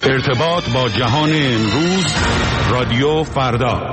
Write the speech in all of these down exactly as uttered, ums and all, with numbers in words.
ارتباط با جهان امروز، رادیو فردا.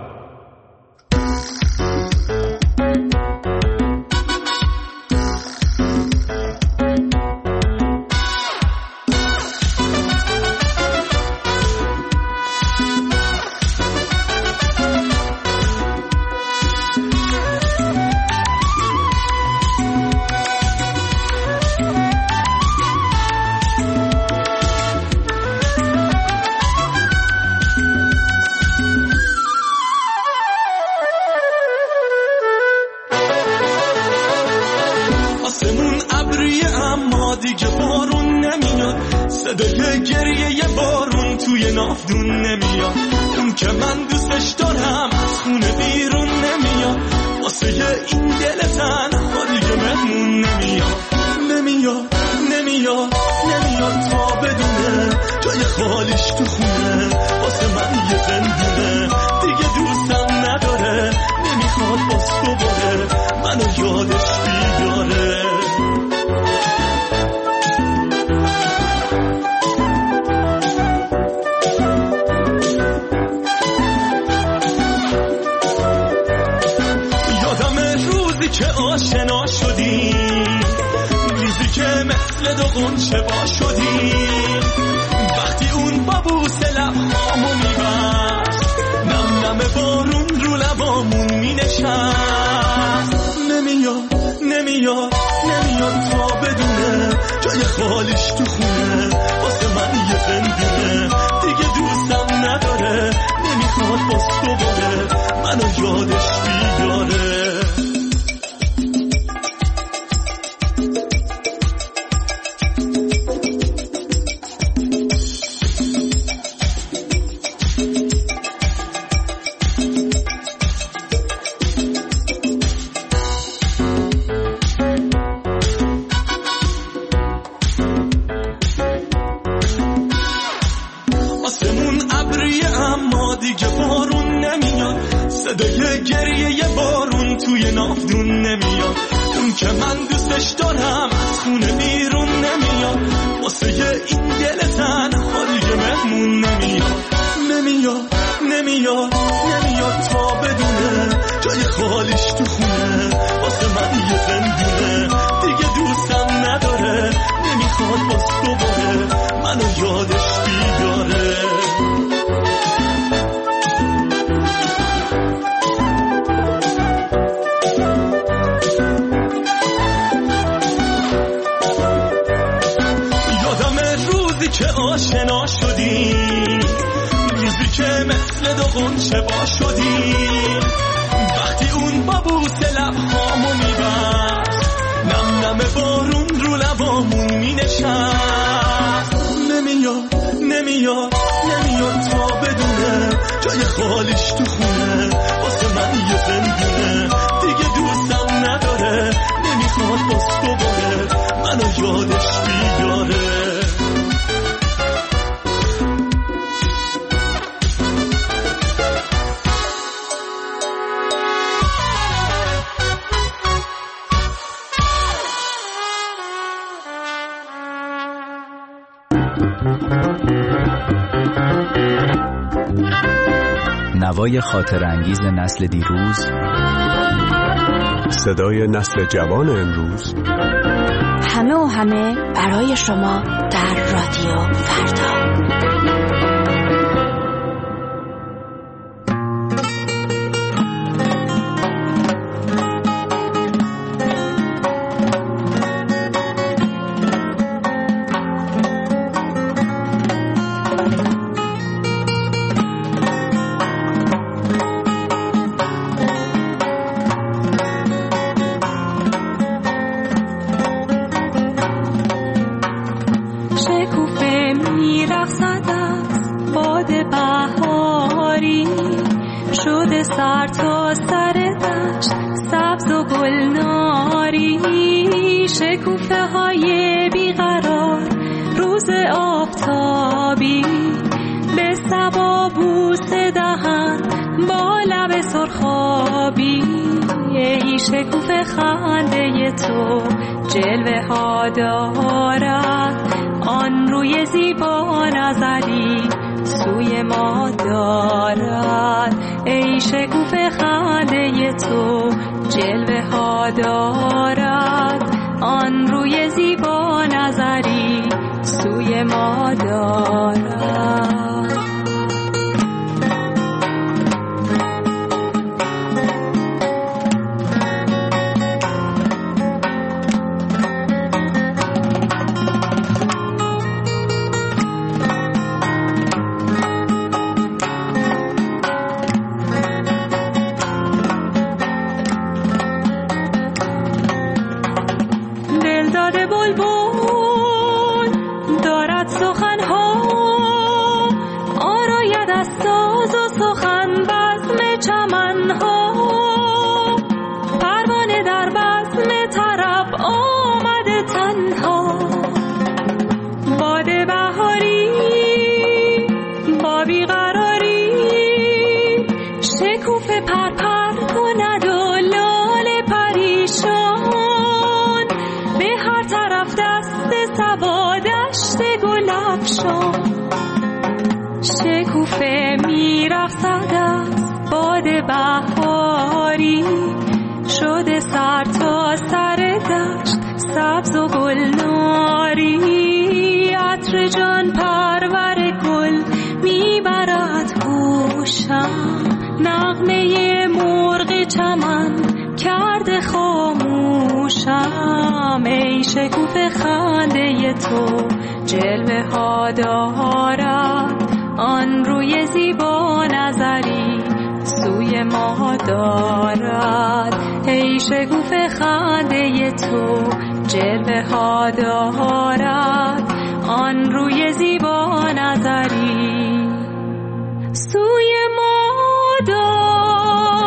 نوای خاطر انگیز نسل دیروز، صدای نسل جوان امروز، همه و همه برای شما در رادیو فردا. شکوفه خنده تو جلوه ها دارد، آن آن روی زیبا نظری سوی ما دارد. ای شکوفه خنده تو جلوه ها دارد. آن روی زیبا نظری سوی ما دارد. شکوفه میرقصد از باد بهاری شده سر تا سر دشت سبز و گلناری. عطر جان پرور گل میبرد گوشم. نغمه مرغ چمن کرده خاموشم. ای شکوفه خنده تو جلوه ها دارد. آن روی زیبا نظری سوی ما دارد. ای شکوفه خنده تو جلوه ها دارد. آن روی زیبا نظری سوی ما دارد.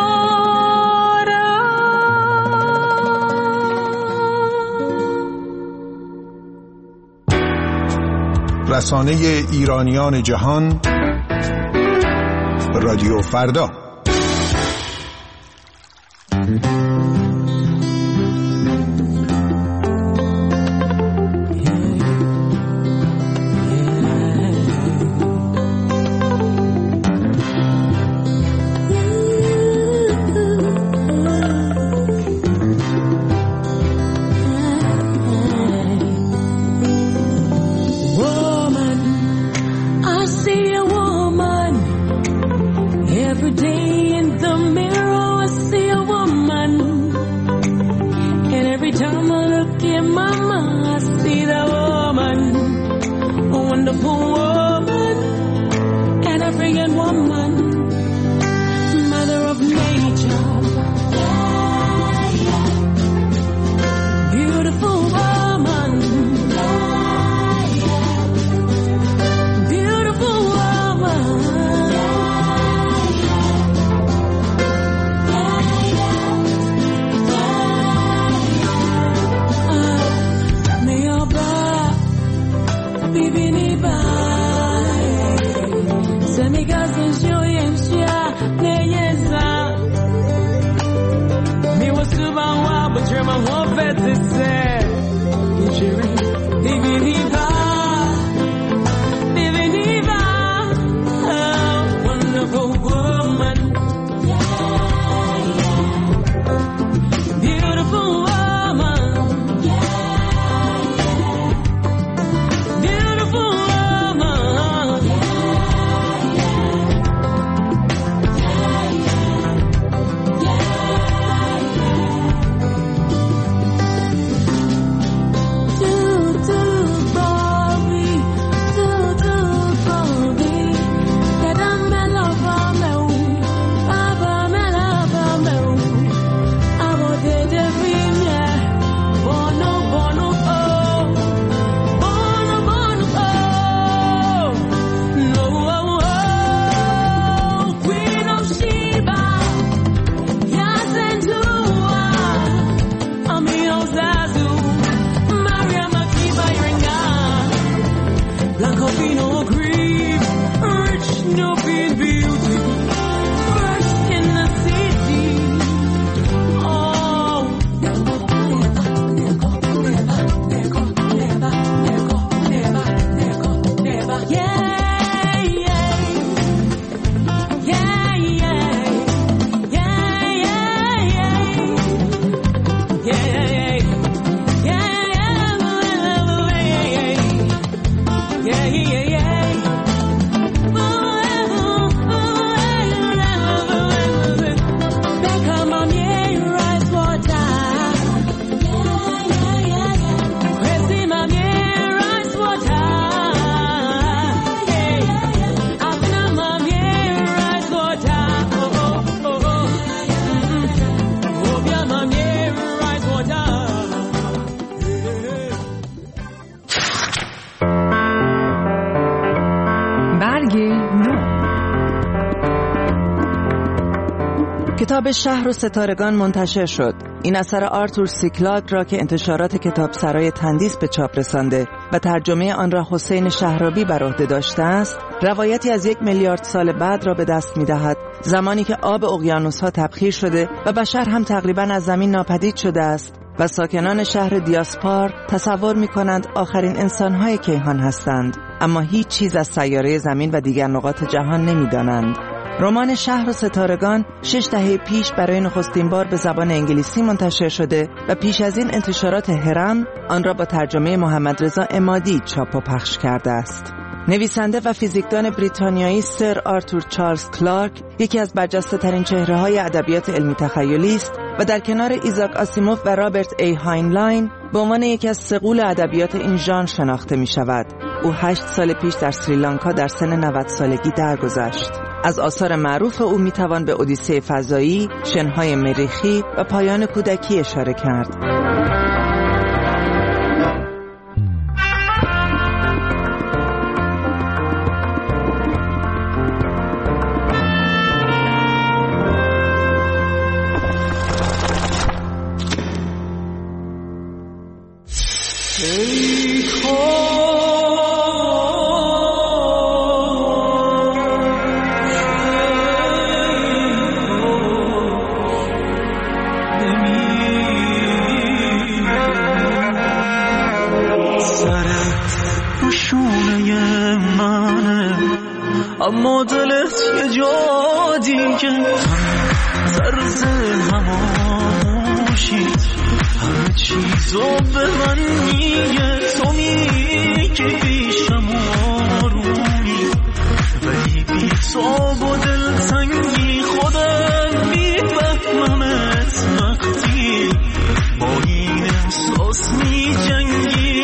رسانه ایرانیان جهان رادیو فردا. کتاب شهر و ستارگان منتشر شد. این اثر آرتور سی کلاگ را که انتشارات کتابسرای تندیس به چاپ رسانده و ترجمه آن را حسین شهرابی بر عهده داشته است، روایتی از یک میلیارد سال بعد را به دست می‌دهد، زمانی که آب اقیانوس‌ها تبخیر شده و بشر هم تقریباً از زمین ناپدید شده است و ساکنان شهر دیاسپار تصور می‌کنند آخرین انسان‌های کیهان هستند، اما هیچ چیز از سیاره زمین و دیگر نقاط جهان نمی‌دانند. رمان شهر و ستارگان شش دهه پیش برای نخستین بار به زبان انگلیسی منتشر شده و پیش از این انتشارات هرم آن را با ترجمه محمد رضا عمادی چاپ و پخش کرده است. نویسنده و فیزیکدان بریتانیایی سر آرتور چارلز کلارک یکی از برجسته ترین چهره های ادبیات علمی تخیلی است و در کنار ایزاک آسیموف و رابرت ای هاینلاین به عنوان یکی از سغول ادبیات این ژانر شناخته می شود. او هشت سال پیش در سریلانکا در سن نود سالگی درگذشت. از آثار معروف او می توان به اودیسه فضایی، شنهای مریخی و پایان کودکی اشاره کرد. اما دلت یه جا دیگه طرز هماشی همه چیزو به من میگه، تو میگی پیشم آرومی ولی بی تو با دلتنگی خودم میفهممت وقتی با این احساس میجنگی.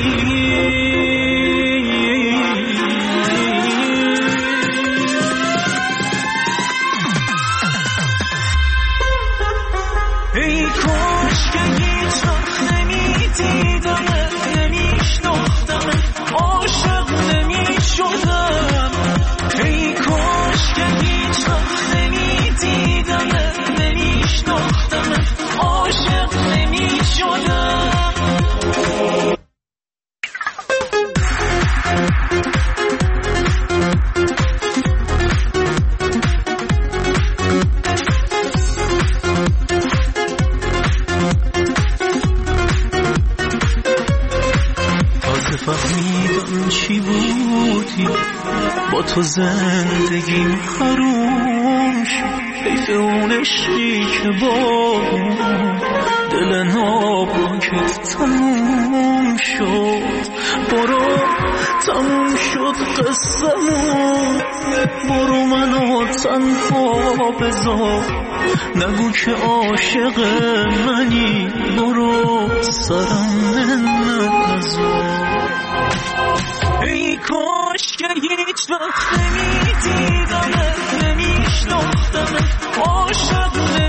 با تو زندگیم حروم شد، حیف اون عشقی که با دل ناپاکت تموم شد. برو تموم شد قصه‌مون، برو منو تنها بذار، نگو که عاشق منی، برو سرم نذار. ای کاش که هیچ وقت نمیدیدمت، نمیشناختمت، عاشق